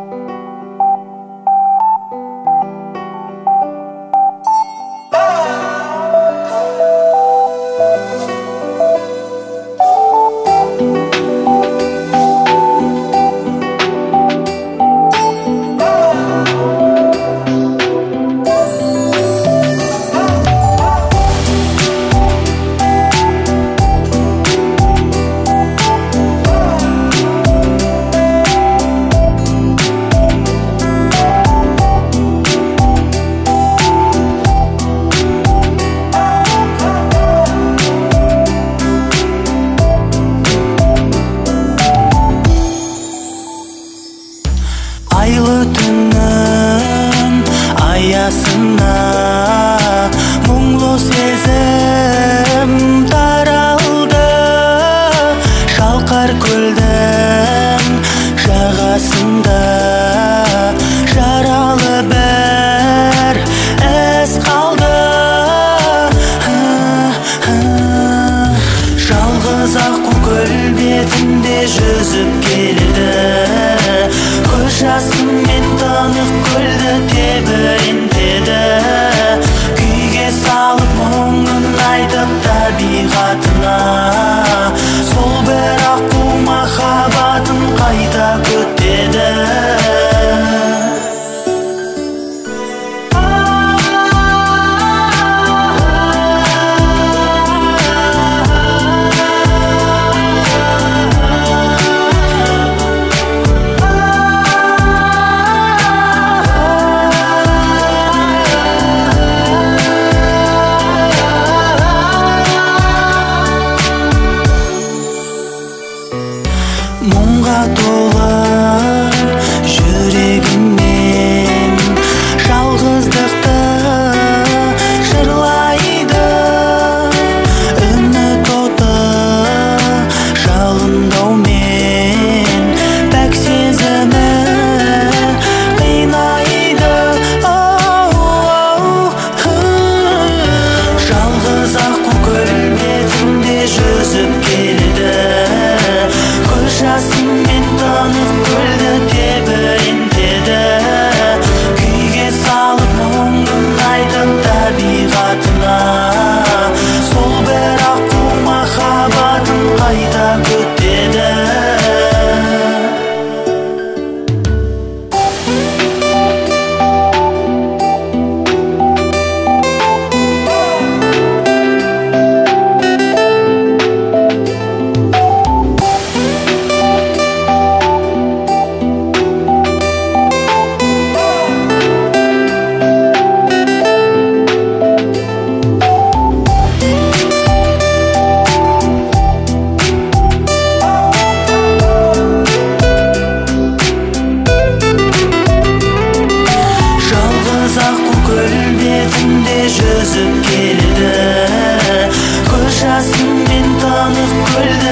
Айлы түннің аясына мұңлы сезім таралды. Шалқар көлдің жағасында жаралы бір із қалды. Жалғыз аққу көл бетінде жүзіп келеді. Көз жасымен тынық көлді тебірентеді. Күйге салып мұңын айтып табиғатына, сол бір аққу махаббатын қайта күтеді. Мұңға толы жүрегіммен жалғыздықты жырлайды. Үміт оты жалындаумен пәк сезімі қинайды. Жалғыз аққу көл бетінде жүзіп келеді. Жасымен тынық көлді тебірентеді. Күйге салып мұңын айтып табиғатына, сол бір аққу махаббатын қайта күтеді. Жүзіп келеді. Көз жасымен тынық көлді